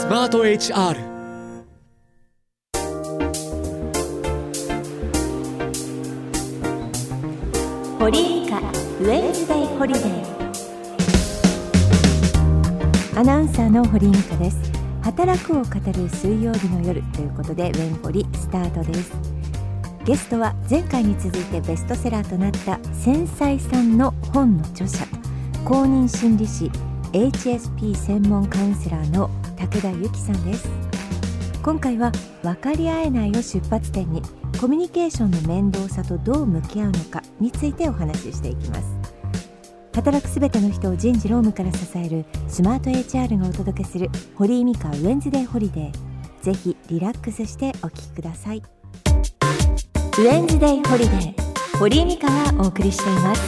スマート HR。 堀井美香ウェンズデイホリデー。アナウンサーの堀井美香です。働くを語る水曜日の夜ということで、ウェンホリスタートです。ゲストは前回に続いてベストセラーとなった繊細さんの本の著者、公認心理師 HSP 専門カウンセラーの武田由紀さんです。今回は分かり合えないを出発点にコミュニケーションの面倒さとどう向き合うのかについてお話ししていきます。働くすべての人を人事労務から支えるスマート HR がお届けする堀井美香ウェンズデーホリデー。ぜひリラックスしてお聞きください。ウェンズデーホリデー、堀井美香がお送りしています。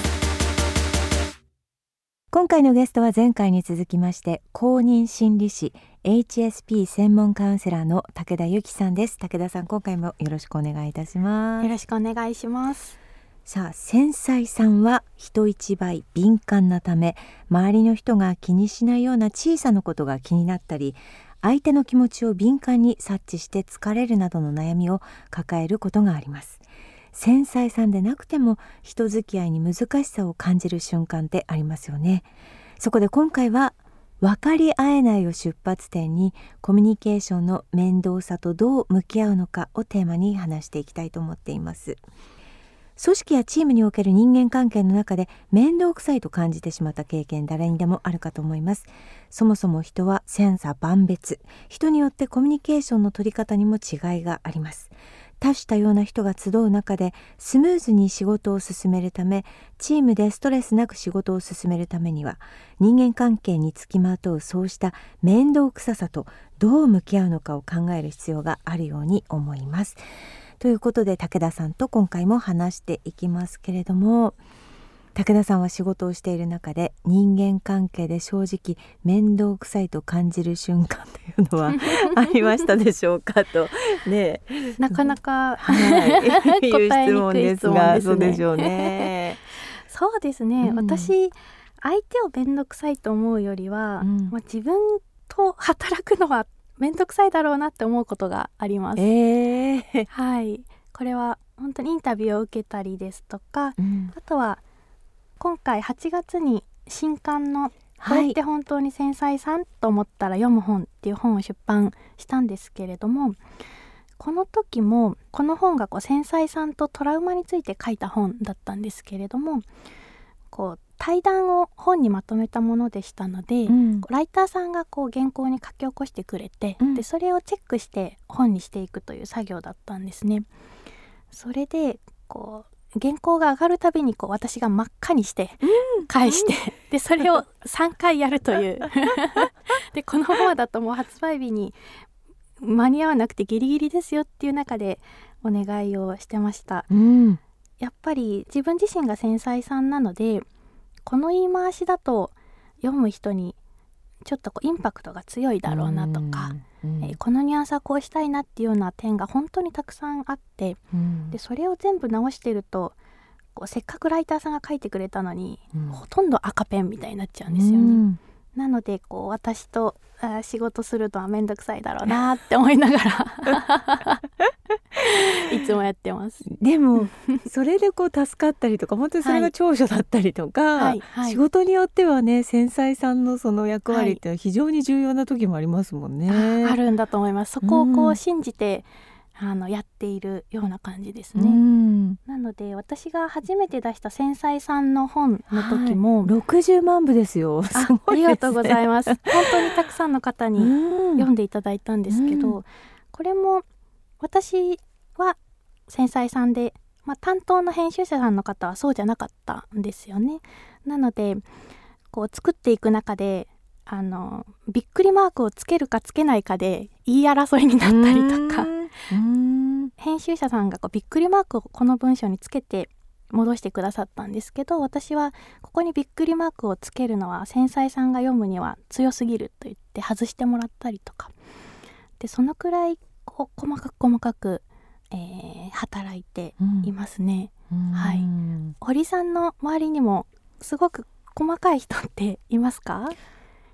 今回のゲストは前回に続きまして公認心理師 HSP 専門カウンセラーの武田由紀さんです。武田さん、今回もよろしくお願いいたします。 よろしくお願いします。 さあ、繊細さんは人一倍敏感なため、周りの人が気にしないような小さなことが気になったり、相手の気持ちを敏感に察知して疲れるなどの悩みを抱えることがあります。繊細さんでなくても人付き合いに難しさを感じる瞬間ってありますよね。そこで今回は分かり合えないを出発点にコミュニケーションの面倒さとどう向き合うのかをテーマに話していきたいと思っています。組織やチームにおける人間関係の中で面倒くさいと感じてしまった経験、誰にでもあるかと思います。そもそも人は千差万別、人によってコミュニケーションの取り方にも違いがあります。多種多様な人が集う中でスムーズに仕事を進めるため、チームでストレスなく仕事を進めるためには、人間関係につきまとうそうした面倒くささとどう向き合うのかを考える必要があるように思います。ということで武田さんと今回も話していきますけれども、武田さんは仕事をしている中で人間関係で正直面倒くさいと感じる瞬間というのはありましたでしょうかとね、 なかなか、 いう質問ですが、 ね、 そうでしょうね。 そうですね、私相手を面倒くさいと思うよりは、自分と働くのは面倒くさいだろうなって思うことがあります。はい、これは本当にインタビューを受けたりですとか、あとは今回8月に新刊のこれって本当に繊細さんと思ったら読む本っていう本を出版したんですけれども、この時もこの本が繊細さんとトラウマについて書いた本だったんですけれども、対談を本にまとめたものでしたので、ライターさんが原稿に書き起こしてくれて、でそれをチェックして本にしていくという作業だったんですね。それで原稿が上がるたびに私が真っ赤にして返して、でそれを3回やるというでこのままだともう発売日に間に合わなくてギリギリですよっていう中でお願いをしてました。やっぱり自分自身が繊細さんなので、この言い回しだと読む人にちょっとインパクトが強いだろうなとか、このニュアンスはこうしたいなっていうような点が本当にたくさんあって、でそれを全部直してるとせっかくライターさんが書いてくれたのに、ほとんど赤ペンみたいになっちゃうんですよね。なので私と仕事するとはめんどくさいだろうなって思いながらいつもやってます。 でもそれで助かったりとか、本当にそれが長所だったりとか、仕事によってはね、繊細さんのその役割って非常に重要な時もありますもんね。 あるんだと思います。そこを信じてやっているような感じですね。なので私が初めて出した繊細さんの本の時も、 60万部ですよ。すごいですね。 ありがとうございます。本当にたくさんの方に読んでいただいたんですけど、これも私は繊細さんで、担当の編集者さんの方はそうじゃなかったんですよね。なので作っていく中でびっくりマークをつけるかつけないかで言い争いになったりとか、編集者さんがびっくりマークをこの文章につけて戻してくださったんですけど、私はここにびっくりマークをつけるのは繊細さんが読むには強すぎると言って外してもらったりとかで、そのくらい細かく、働いていますね。堀さんの周りにもすごく細かい人っていますか？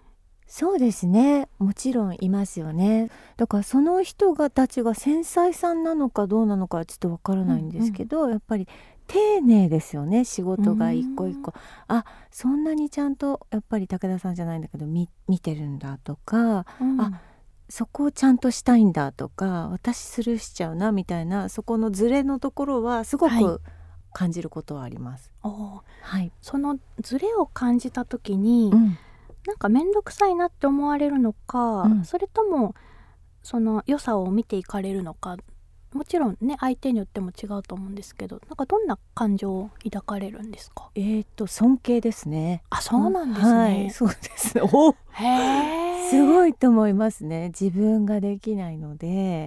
そうですね、もちろんいますよね。だからその人たちが繊細さんなのかどうなのかはちょっとわからないんですけど、やっぱり丁寧ですよね、仕事が一個一個。あ、そんなにちゃんとやっぱり武田さんじゃないんだけど見てるんだとか、あ、そこをちゃんとしたいんだとか、私スルーしちゃうなみたいな、そこのズレのところはすごく感じることはあります。 はい、そのズレを感じた時に、なんか面倒くさいなって思われるのか、それともその良さを見ていかれるのか、もちろんね相手によっても違うと思うんですけど、なんかどんな感情を抱かれるんですか？ 尊敬ですね。 あ、そうなんですね。 はい、そうです。すごいと思いますね。自分ができないので。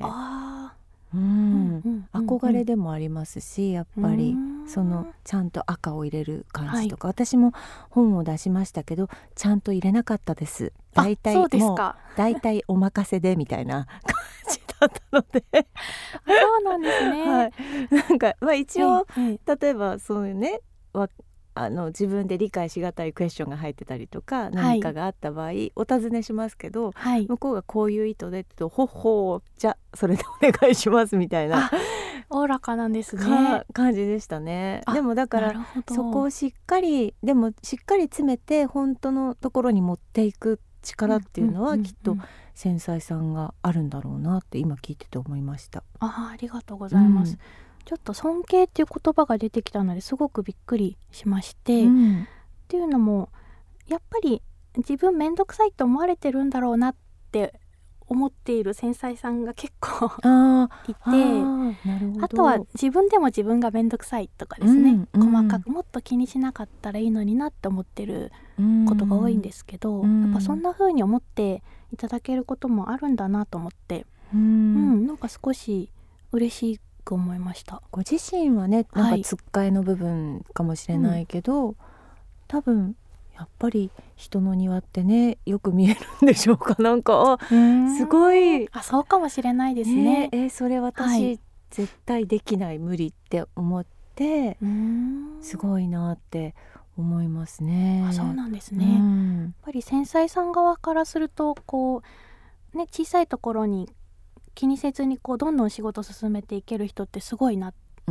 憧れでもありますし、やっぱりそのちゃんと赤を入れる感じとか、私も本を出しましたけどちゃんと入れなかったです。だいたいお任せでみたいな感じだったのでそうなんですね。 なんか一応、例えばそういうね、自分で理解しがたいクエスチョンが入ってたりとか、何かがあった場合お尋ねしますけど、向こうがこういう意図でって言うと、ほほう、じゃそれでお願いしますみたいなおおらかなんですね。 感じでしたね。でもだからそこをしっかり詰めて本当のところに持っていく力っていうのはきっと繊細さんがあるんだろうなって今聞いてて思いました。 ありがとうございます。ちょっと尊敬っていう言葉が出てきたのですごくびっくりしまして、っていうのもやっぱり自分めんどくさいと思われてるんだろうなって思っている繊細さんが結構いて、あとは自分でも自分がめんどくさいとかですね、細かくもっと気にしなかったらいいのになって思ってることが多いんですけど、やっぱそんな風に思っていただけることもあるんだなと思って、なんか少し嬉しく思いました。 ご自身はね、なんかつっかえの部分かもしれないけど、多分やっぱり人の庭ってねよく見えるんでしょうか。なんかすごい、 そうかもしれないですね。 それ私、絶対できない、無理って思って、すごいなって思いますね。 そうなんですね。やっぱり繊細さん側からするとこうね、小さいところに気にせずにこうどんどん仕事進めていける人ってすごいなって、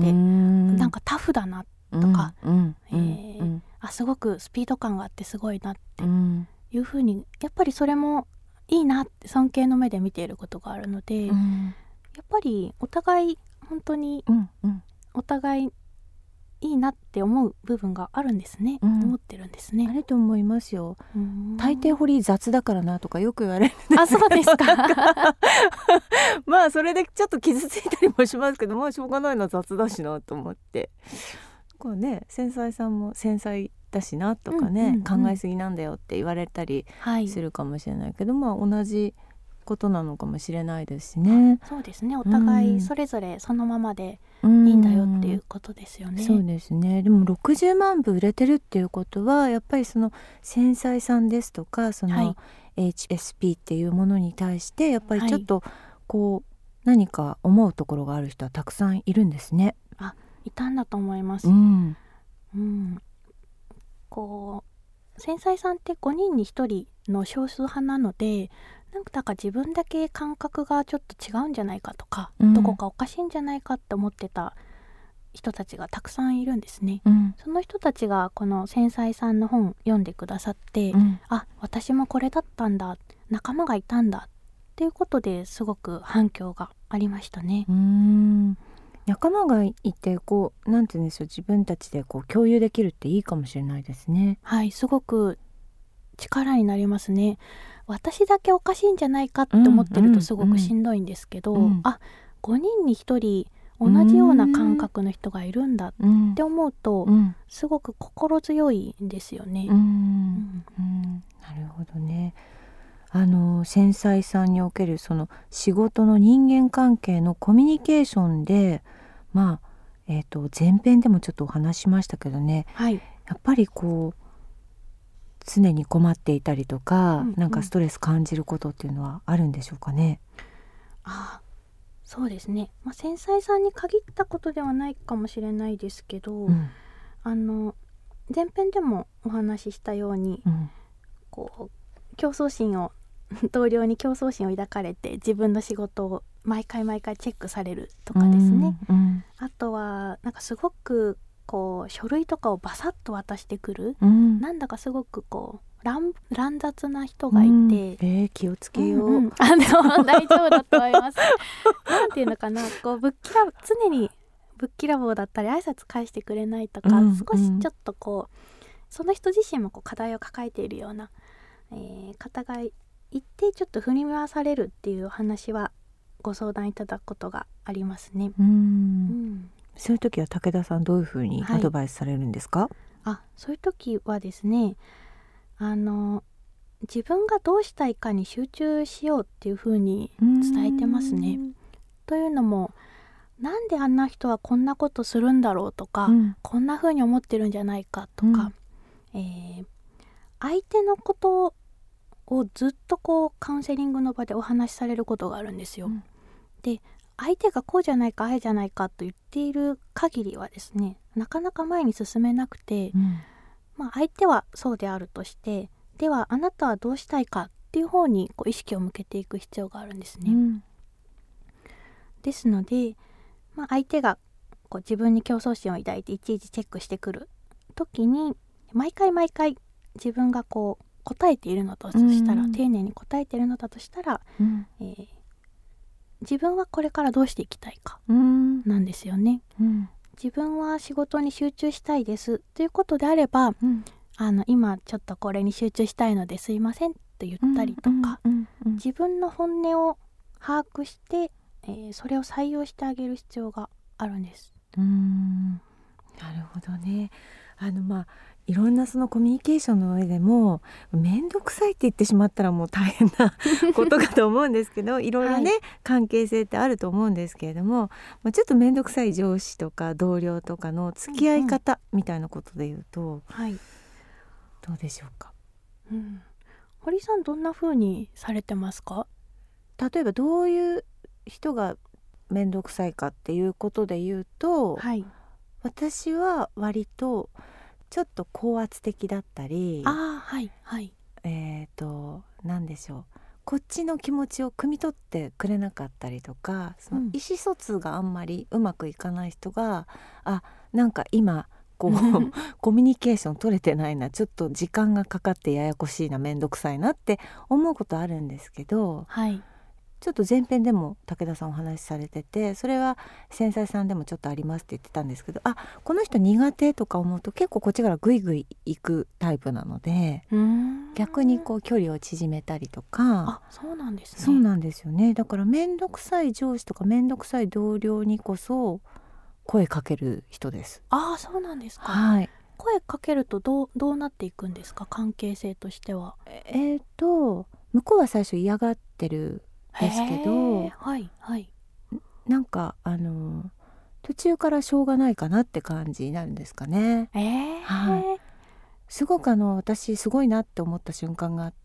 なんかタフだなとか、すごくスピード感があってすごいなっていうふうに、やっぱりそれもいいなって尊敬の目で見ていることがあるので、やっぱりお互い本当にお互いいいなって思う部分があるんですね、思ってるんですね。 あると思いますよ。大抵堀雑だからなとかよく言われるんです。 そうですかまあそれでちょっと傷ついたりもしますけど、しょうがないな、雑だしなと思って、こうね、繊細さんも繊細だしなとかね、考えすぎなんだよって言われたりするかもしれないけど、同じことなのかもしれないですしね。 そうですね、お互いそれぞれそのままでいいんだよっていうことですよね。 そうですね。でも60万部売れてるっていうことは、やっぱりその繊細さんですとか、その HSP っていうものに対してやっぱりちょっとこう何か思うところがある人はたくさんいるんですね。 いたんだと思います。こう繊細さんって5人に1人の少数派なので、なんか自分だけ感覚がちょっと違うんじゃないかとか、どこかおかしいんじゃないかって思ってた人たちがたくさんいるんですね。その人たちがこの繊細さんの本読んでくださって、私もこれだったんだ、仲間がいたんだっていうことですごく反響がありましたね。 仲間がいてこうなんて言うんでしょう、自分たちでこう共有できるっていいかもしれないですね。 すごく力になりますね。私だけおかしいんじゃないかって思ってるとすごくしんどいんですけど、5人に1人同じような感覚の人がいるんだって思うと、すごく心強いんですよね。 なるほどね。繊細さんにおけるその仕事の人間関係のコミュニケーションで、前編でもちょっとお話しましたけどね、やっぱりこう常に困っていたりとか、なんかストレス感じることっていうのはあるんでしょうかね。 そうですね、繊細さんに限ったことではないかもしれないですけど、前編でもお話ししたように、こう競争心を同僚に競争心を抱かれて自分の仕事を毎回チェックされるとかですね、あとはなんかすごくこう書類とかをバサッと渡してくる、なんだかすごくこう乱雑な人がいて、 気をつけよう、 でも大丈夫だと思いますなんていうのかな、こう常にぶっきらぼうだったり挨拶返してくれないとか、少しちょっとこうその人自身もこう課題を抱えているような、方がいて、ちょっと振り回されるっていうお話はご相談いただくことがありますね。 そういう時は武田さんどういうふうにアドバイスされるんですか？ そういう時はですね、自分がどうしたいかに集中しようっていうふうに伝えてますね。というのも、なんであんな人はこんなことするんだろうとか、こんなふうに思ってるんじゃないかとか、相手のことをずっとこうカウンセリングの場でお話しされることがあるんですよ。で、相手がこうじゃないかああじゃないかと言っている限りはですね、なかなか前に進めなくて、相手はそうであるとして、ではあなたはどうしたいかっていう方にこう意識を向けていく必要があるんですね。ですので、相手がこう自分に競争心を抱いていちいちチェックしてくる時に、毎回自分がこう答えているのとしたら、丁寧に答えているのだとしたら、自分はこれからどうしていきたいかなんですよね。自分は仕事に集中したいですということであれば、今ちょっとこれに集中したいのですいませんと言ったりとか、自分の本音を把握して、それを採用してあげる必要があるんです。 なるほどね。いろんなそのコミュニケーションの上でも面倒くさいって言ってしまったらもう大変なことかと思うんですけどいろいろね、関係性ってあると思うんですけれども、ちょっと面倒くさい上司とか同僚とかの付き合い方みたいなことで言うと、どうでしょうか？ 堀さんどんな風にされてますか？ 例えばどういう人が面倒くさいかっていうことで言うと、私は割とちょっと高圧的だったり、なんでしょう、こっちの気持ちを汲み取ってくれなかったりとか、その意思疎通があんまりうまくいかない人が、なんか今こうコミュニケーション取れてないな、ちょっと時間がかかってややこしいな、めんどくさいなって思うことあるんですけど、ちょっと前編でも武田さんお話しされてて、それは繊細さんでもちょっとありますって言ってたんですけど、この人苦手とか思うと結構こっちからグイグイ行くタイプなので、逆にこう距離を縮めたりとか。 そうなんですね。 そうなんですよね。だから面倒くさい上司とか面倒くさい同僚にこそ声かける人です。 そうなんですか。声かけるとどうなっていくんですか、関係性としては。 向こうは最初嫌がってるですけど、なんか途中からしょうがないかなって感じになるんですかね。すごく私すごいなって思った瞬間があって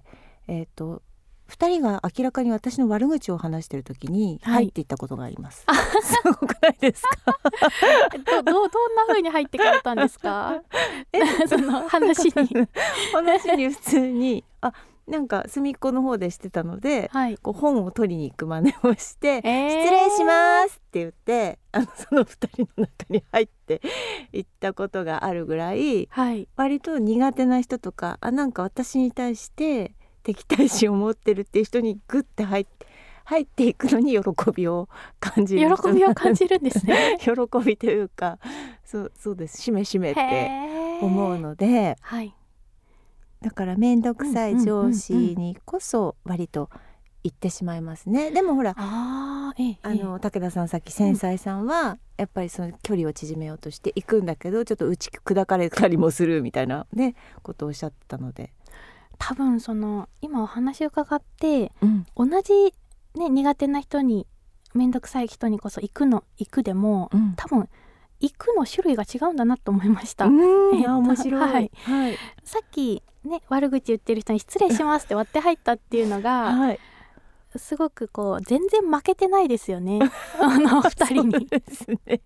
、2人が明らかに私の悪口を話してる時に入っていったことがあります。すごくないですか？ どんな風に入ってくれたんですか？その話に普通になんか隅っこの方でしてたので、こう本を取りに行く真似をして「失礼します」って言ってその2人の中に入っていったことがあるぐらい、割と苦手な人とかなんか私に対して敵対心を持ってるっていう人にグッて入っていくのに喜びを感じる喜びを感じるんですね。 喜びというかそうです、しめしめって思うので、だから面倒くさい上司にこそ割と言ってしまいますね。でもほら武田さんさっき繊細さんはやっぱりその距離を縮めようとしていくんだけど、ちょっと打ち砕かれたりもするみたいなねことをおっしゃってたので、 多分今お話を伺って、同じ、苦手な人に面倒くさい人にこそ行くでも、多分行くの種類が違うんだなと思いました。 面白い。 さっき悪口言ってる人に失礼しますって割って入ったっていうのが、すごくこう全然負けてないですよね。2人に。そうですね。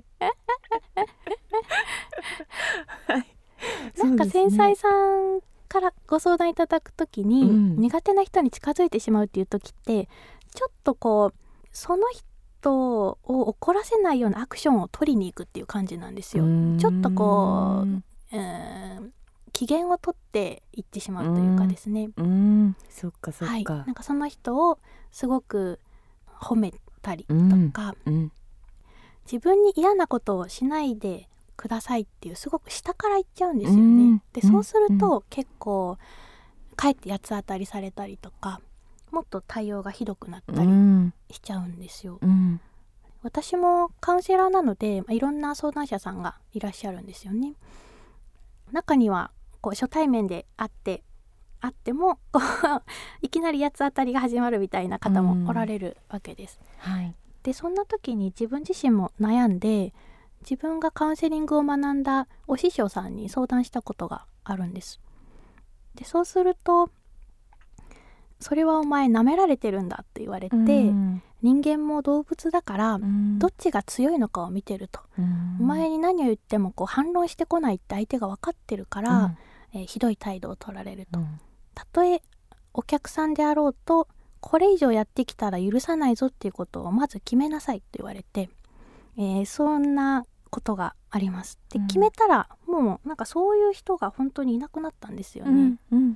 なんか繊細さんからご相談いただくときに、苦手な人に近づいてしまうっていう時ってちょっとこうその人を怒らせないようなアクションを取りに行くっていう感じなんですよ。ちょっとこう、機嫌を取っていってしまうというかですね。 そっかそっか、 はい、なんかその人をすごく褒めたりとか、自分に嫌なことをしないでくださいっていうすごく下から言っちゃうんですよね。でそうすると結構かえって八つ当たりされたりとか、もっと対応がひどくなったりしちゃうんですよ。私もカウンセラーなのでいろんな相談者さんがいらっしゃるんですよね。中にはこう初対面で会ってもいきなり八つ当たりが始まるみたいな方もおられるわけです。でそんな時に自分自身も悩んで、自分がカウンセリングを学んだお師匠さんに相談したことがあるんです。でそうすると、それはお前舐められてるんだって言われて、人間も動物だからどっちが強いのかを見てると、お前に何を言ってもこう反論してこないって相手が分かってるから、ひどい態度を取られると、たとえお客さんであろうとこれ以上やってきたら許さないぞっていうことをまず決めなさいって言われて、そんなことがあります。で決めたらもうなんかそういう人が本当にいなくなったんですよね。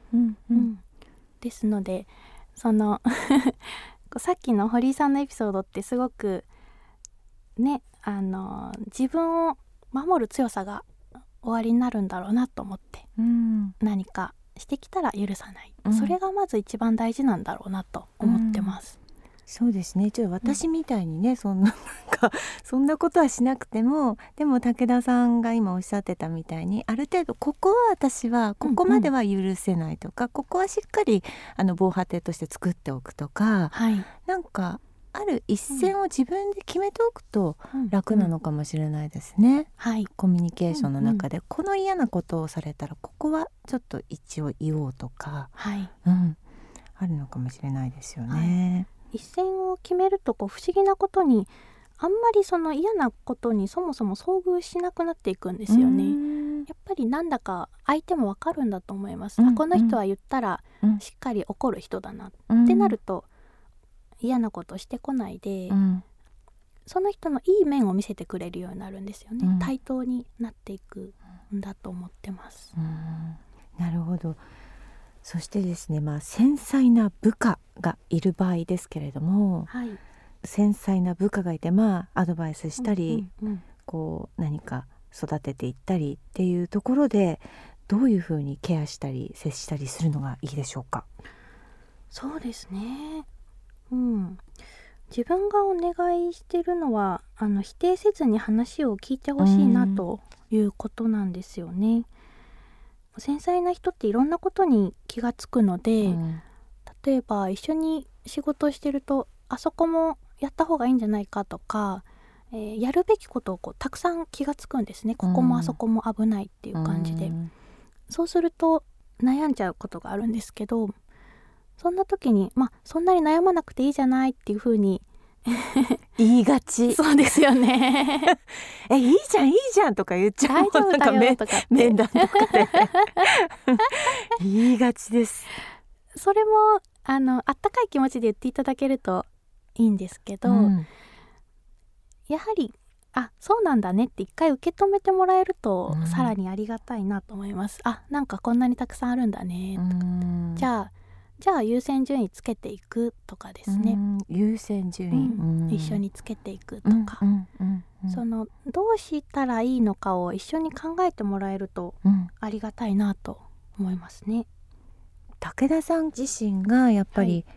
ですのでそのさっきの堀井さんのエピソードってすごくね、自分を守る強さが終わりになるんだろうなと思って、何かしてきたら許さない、それがまず一番大事なんだろうなと思ってます。 そうですね。ちょっと私みたいにね、そんなことはしなくても、でも武田さんが今おっしゃってたみたいに、ある程度ここは私はここまでは許せないとか、ここはしっかり防波堤として作っておくとか、なんかある一線を自分で決めておくと楽なのかもしれないですね。コミュニケーションの中で、この嫌なことをされたらここはちょっと一応言おうとか、あるのかもしれないですよね。 一線を決めると不思議なことにあんまりその嫌なことにそもそも遭遇しなくなっていくんですよね。やっぱりなんだか相手もわかるんだと思います。この人は言ったらしっかり怒る人だなってなると、嫌なことしてこないで、その人のいい面を見せてくれるようになるんですよね。対等になっていくんだと思ってます。 なるほど。そしてですね、繊細な部下がいる場合ですけれども、繊細な部下がいてアドバイスしたり、こう何か育てていったりっていうところで、どういうふうにケアしたり接したりするのがいいでしょうか。 そうですね、自分がお願いしてるのは否定せずに話を聞いてほしいなということなんですよね。繊細な人っていろんなことに気がつくので、例えば一緒に仕事をしてるとあそこもやった方がいいんじゃないかとか、やるべきことをたくさん気がつくんですね。ここもあそこも危ないっていう感じで、そうすると悩んじゃうことがあるんですけど、そんな時にそんなに悩まなくていいじゃないっていう風に言いがち。 そうですよねいいじゃんいいじゃんとか言っちゃう。 大丈夫だよとかって面談とかで言いがちです。 それもあったかい気持ちで言っていただけるといいんですけど、やはりそうなんだねって一回受け止めてもらえると、さらにありがたいなと思います。なんかこんなにたくさんあるんだねとか、じゃあ優先順位つけていくとかですね。 優先順位、 一緒につけていくとか、そのどうしたらいいのかを一緒に考えてもらえるとありがたいなと思いますね。 武田さん自身がやっぱり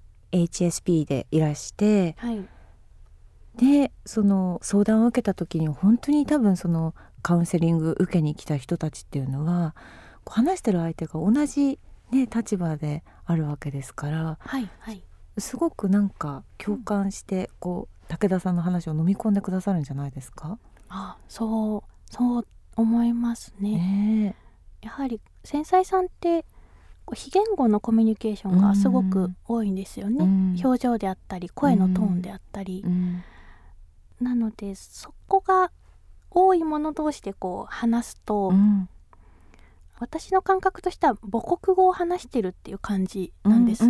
HSP でいらして、でその相談を受けた時に本当に多分そのカウンセリング受けに来た人たちっていうのは話してる相手が同じ立場であるわけですから、すごくなんか共感して、武田さんの話を飲み込んでくださるんじゃないですか。 そう思いますね。やはり繊細さんって非言語のコミュニケーションがすごく多いんですよね。表情であったり声のトーンであったり、なのでそこが多い者同士で話すと、 私の感覚としては母国語を話してるっていう感じなんです。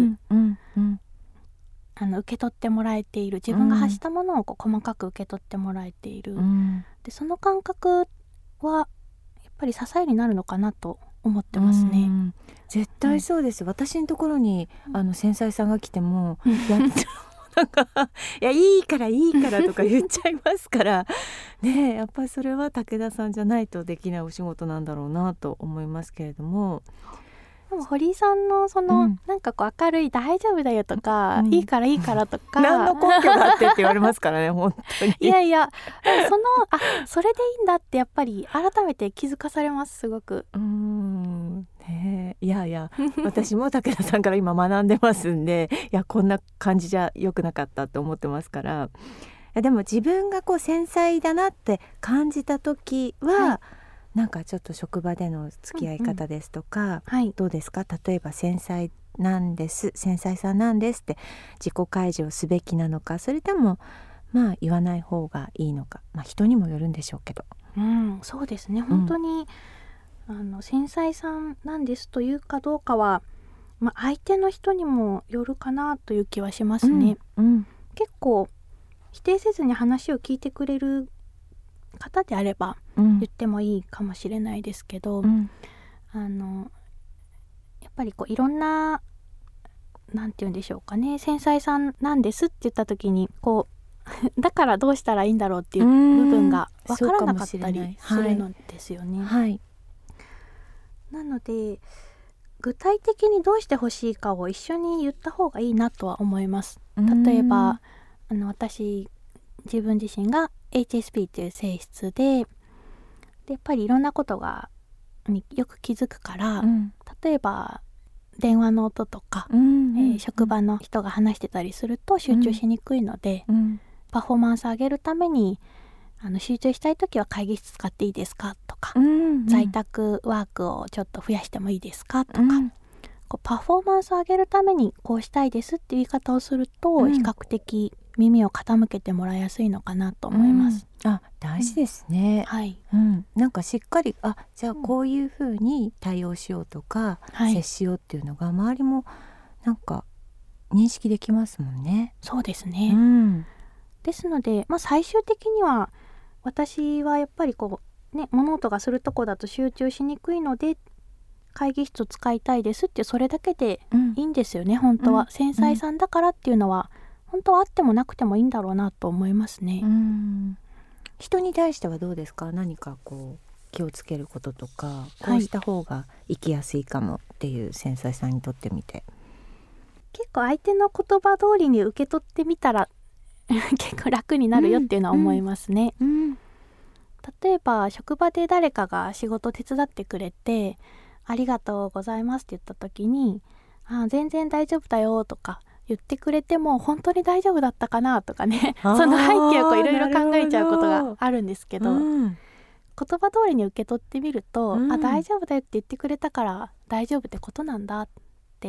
受け取ってもらえている、自分が発したものをこう細かく受け取ってもらえている、でその感覚はやっぱり支えになるのかなと思ってますね。 絶対そうです。私のところに繊細さんが来てもなんかいやいいからとか言っちゃいますからね。やっぱりそれは武田さんじゃないとできないお仕事なんだろうなと思いますけれども、 でも堀井さんのなんかこう明るい大丈夫だよとか、いいからとか何の根拠があってって言われますからね本当に。 いやそれでいいんだってやっぱり改めて気づかされます。すごくいや私も武田さんから今学んでますんで、いやこんな感じじゃ良くなかったと思ってますから。でも自分がこう繊細だなって感じた時は、なんかちょっと職場での付き合い方ですとか、どうですか？例えば繊細さんなんですって自己開示をすべきなのか、それともまあ言わない方がいいのか、人にもよるんでしょうけど。 そうですね、本当に、繊細さんなんですというかどうかは、相手の人にもよるかなという気はしますね。結構否定せずに話を聞いてくれる方であれば言ってもいいかもしれないですけど、やっぱりこういろんな、なんて言うんでしょうかね、繊細さんなんですって言った時にこうだからどうしたらいいんだろうっていう部分が分からなかったりするのですよね。なので具体的にどうしてほしいかを一緒に言った方がいいなとは思います。例えば私自分自身が HSP という性質でやっぱりいろんなことがよく気づくから、例えば電話の音とか、職場の人が話してたりすると集中しにくいので、パフォーマンス上げるために集中したい時は会議室使っていいですかとか、在宅ワークをちょっと増やしてもいいですかとか、こうパフォーマンスを上げるためにこうしたいですっていう言い方をすると、比較的耳を傾けてもらいやすいのかなと思います。 大事ですね。なんかしっかりじゃあこういうふうに対応しようとか、接しようっていうのが周りもなんか認識できますもんね。 そうですね。ですので、最終的には私はやっぱりこうね、物音がするとこだと集中しにくいので会議室を使いたいですってそれだけでいいんですよね。本当は繊細さんだからっていうのは本当はあってもなくてもいいんだろうなと思いますね。 人に対してはどうですか？何かこう気をつけることとか、こうした方が生きやすいかもっていう繊細さんにとってみて。 結構相手の言葉通りに受け取ってみたら結構楽になるよっていうのは思いますね。例えば職場で誰かが仕事手伝ってくれてありがとうございますって言った時に全然大丈夫だよとか言ってくれても本当に大丈夫だったかなとかね、その背景をいろいろ考えちゃうことがあるんですけど、言葉通りに受け取ってみると、大丈夫だよって言ってくれたから大丈夫ってことなんだって、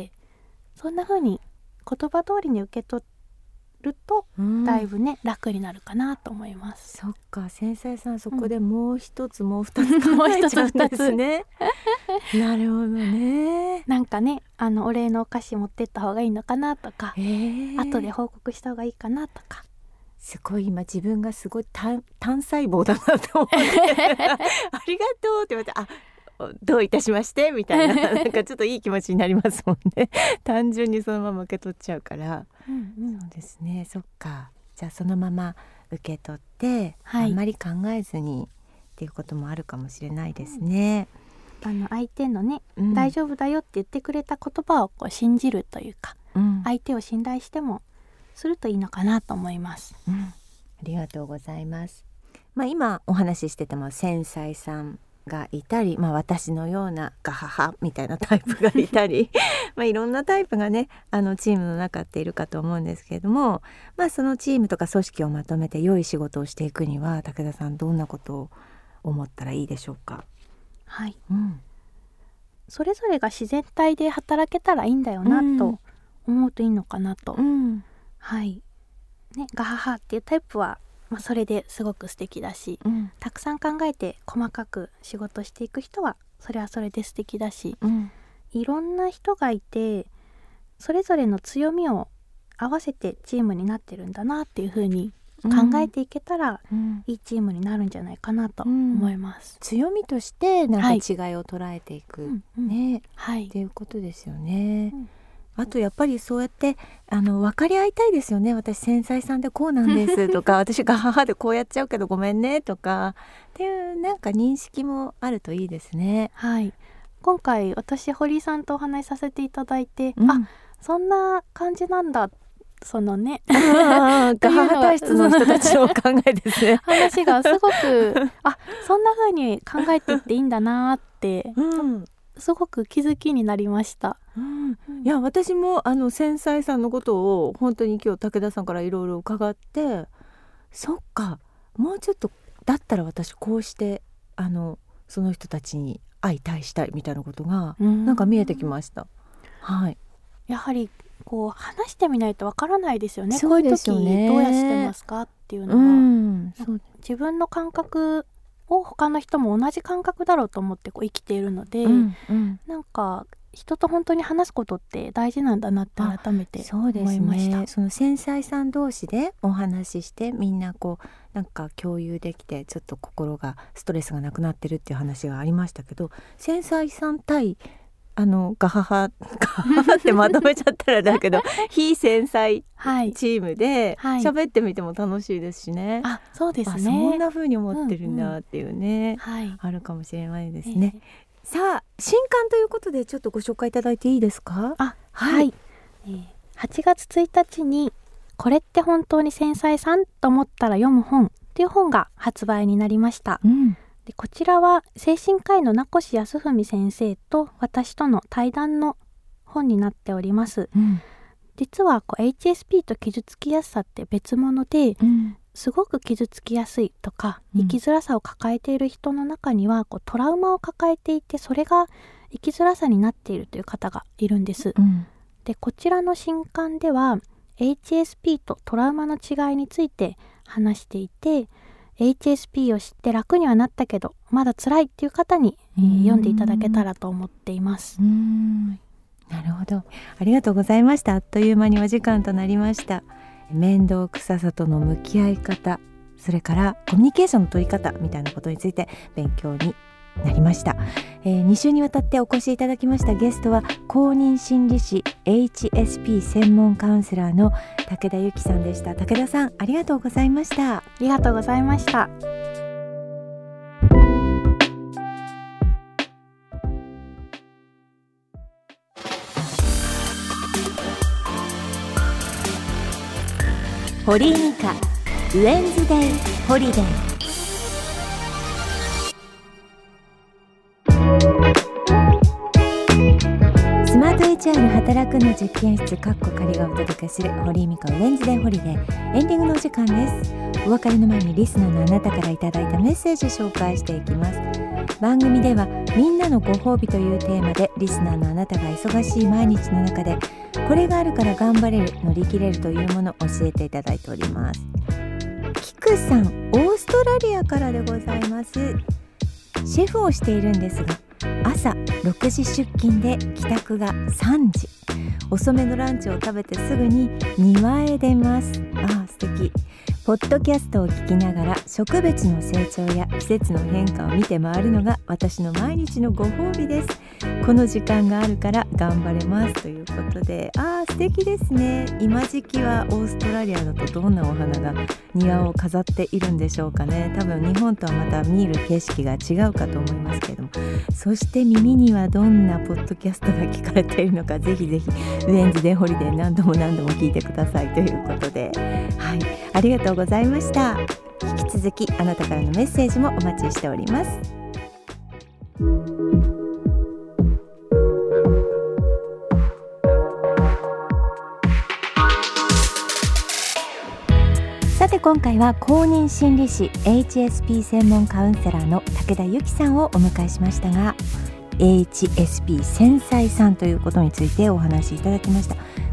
そんな風に言葉通りに受け取るとだいぶね、楽になるかなと思います。 そっか、繊細さんそこでもう一つもう二つ考えちゃうんですね。なるほどね。 なんかね、お礼のお菓子持ってった方がいいのかなとか、後で報告した方がいいかなとか。 すごい今自分がすごい単細胞だなと思ってありがとうって言われてどういたしましてみたいななんかちょっといい気持ちになりますもんね。単純にそのまま受け取っちゃうから、そうですね。そっか、じゃあそのまま受け取って、あんまり考えずにっていうこともあるかもしれないですね。 相手のね、大丈夫だよって言ってくれた言葉をこう信じるというか、相手を信頼してもするといいのかなと思います。 ありがとうございます。今お話ししてても繊細さんがいたり、私のようなガハハみたいなタイプがいたりいろんなタイプがねチームの中っているかと思うんですけれども、そのチームとか組織をまとめて良い仕事をしていくには武田さんどんなことを思ったらいいでしょうか？ それぞれが自然体で働けたらいいんだよなと思うといいのかなと。ガハハっていうタイプはそれですごく素敵だし、たくさん考えて細かく仕事していく人はそれはそれで素敵だし、いろんな人がいてそれぞれの強みを合わせてチームになってるんだなっていう風に考えていけたら、いいチームになるんじゃないかなと思います。 強みとしてなんか違いを捉えていく、っていうことですよね。あとやっぱりそうやって分かり合いたいですよね。私繊細さんでこうなんですとか私が母でこうやっちゃうけどごめんねとかっていうなんか認識もあるといいですね。 今回私堀井さんとお話しさせていただいて、そんな感じなんだそのねガハハ体質の人たちの考えですね話がすごくそんな風に考えていっていいんだなって、すごく気づきになりました。 いや私も繊細さんのことを本当に今日武田さんからいろいろ伺ってそっかもうちょっとだったら私こうしてその人たちに相対したいみたいなことがなんか見えてきました。 やはりこう話してみないとわからないですよね。こういう時どうやってますかっていうのは、自分の感覚を他の人も同じ感覚だろうと思ってこう生きているので、なんか人と本当に話すことって大事なんだなって改めて思いました。 その繊細さん同士でお話ししてみんなこうなんか共有できてちょっと心がストレスがなくなってるっていう話がありましたけど、繊細さん対ガハハってまとめちゃったらだけど非繊細チームで喋ってみても楽しいですしね。 そうですね。 そんな風に思ってるんだっていうね、あるかもしれないですね。さあ新刊ということでちょっとご紹介いただいていいですか。 8月1日にこれって本当に繊細さんと思ったら読む本っていう本が発売になりました。でこちらは精神科医の名越康文先生と私との対談の本になっております。実はHSP と傷つきやすさって別物で、すごく傷つきやすいとか生きづらさを抱えている人の中にはトラウマを抱えていてそれが生きづらさになっているという方がいるんです。でこちらの新刊では HSP とトラウマの違いについて話していて、HSP を知って楽にはなったけどまだ辛いっていう方に、読んでいただけたらと思っています。 なるほど、ありがとうございました。あっという間にお時間となりました。面倒くささとの向き合い方、それからコミュニケーションの取り方みたいなことについて勉強になりました。2週にわたってお越しいただきましたゲストは公認心理師 HSP 専門カウンセラーの武田由紀さんでした。武田さんありがとうございました。 ありがとうございました。 堀井美香ウェンズデイホリデー。スマート HR 働くの実験室仮がお届けする堀井美香ウェンズデイホリデー、エンディングのお時間です。お別れの前にリスナーのあなたからいただいたメッセージを紹介していきます。番組ではみんなのご褒美というテーマでリスナーのあなたが忙しい毎日の中でこれがあるから頑張れる、乗り切れるというものを教えていただいております。キクさん、オーストラリアからでございます。シェフをしているんですが朝6時出勤で帰宅が3時、遅めのランチを食べてすぐに庭へ出ます。素敵。ポッドキャストを聞きながら植物の成長や季節の変化を見て回るのが私の毎日のご褒美です。この時間があるから頑張れますということで、素敵ですね。今時期はオーストラリアだとどんなお花が庭を飾っているんでしょうかね。多分日本とはまた見る景色が違うかと思いますけれども、そして耳にはどんなポッドキャストが聞かれているのか、ぜひぜひウェンズデーホリデー何度も聞いてくださいということで、ありがとうございました。引き続きあなたからのメッセージもお待ちしております。さて今回は公認心理師 HSP 専門カウンセラーの武田由紀さんをお迎えしましたが、 HSP 繊細さんということについてお話しいただきました。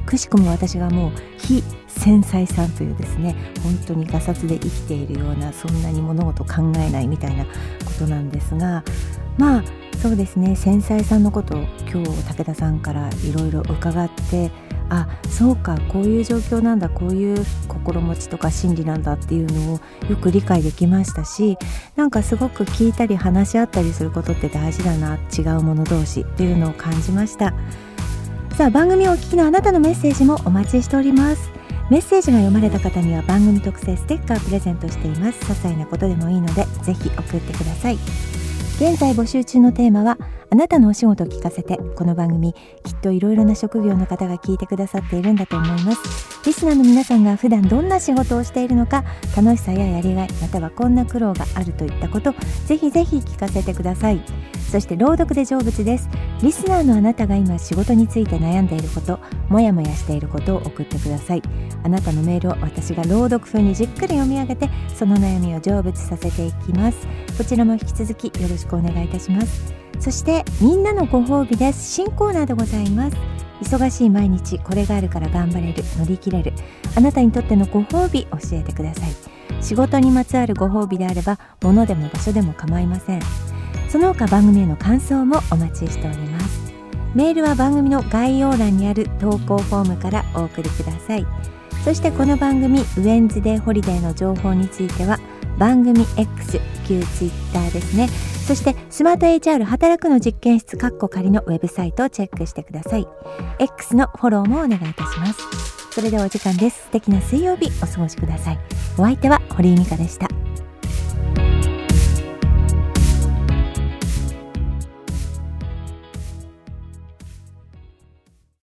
くしくも私がもう非繊細さんというですね、本当にガサツで生きているような、そんなに物事考えないみたいなことなんですが、まあそうですね、繊細さんのことを今日武田さんからいろいろ伺って、あ、そうか、こういう状況なんだ、こういう心持ちとか心理なんだっていうのをよく理解できましたし、なんかすごく聞いたり話し合ったりすることって大事だな、違う者同士っていうのを感じました。さあ、番組をお聞きのあなたのメッセージもお待ちしております。メッセージが読まれた方には番組特製ステッカープレゼントしています。些細なことでもいいのでぜひ送ってください。現在募集中のテーマは、あなたのお仕事を聞かせて。この番組きっといろいろな職業の方が聞いてくださっているんだと思います。リスナーの皆さんが普段どんな仕事をしているのか、楽しさややりがい、またはこんな苦労があるといったこと、ぜひぜひ聞かせてください。そして朗読で成仏です。リスナーのあなたが今仕事について悩んでいること、もやもやしていることを送ってください。あなたのメールを私が朗読風にじっくり読み上げて、その悩みを成仏させていきます。こちらも引き続きよろしくお願いいたします。そしてみんなのご褒美です。新コーナーでございます。忙しい毎日、これがあるから頑張れる、乗り切れる、あなたにとってのご褒美教えてください。仕事にまつわるご褒美であれば、物でも場所でも構いません。その他番組への感想もお待ちしております。メールは番組の概要欄にある投稿フォームからお送りください。そしてこの番組ウェンズデーホリデーの情報については番組 X、旧 Twitter ですね。そしてスマート HR 働くの実験室仮のウェブサイトをチェックしてください。 X のフォローもお願いいたします。それではお時間です。素敵な水曜日お過ごしください。お相手は堀井美香でした。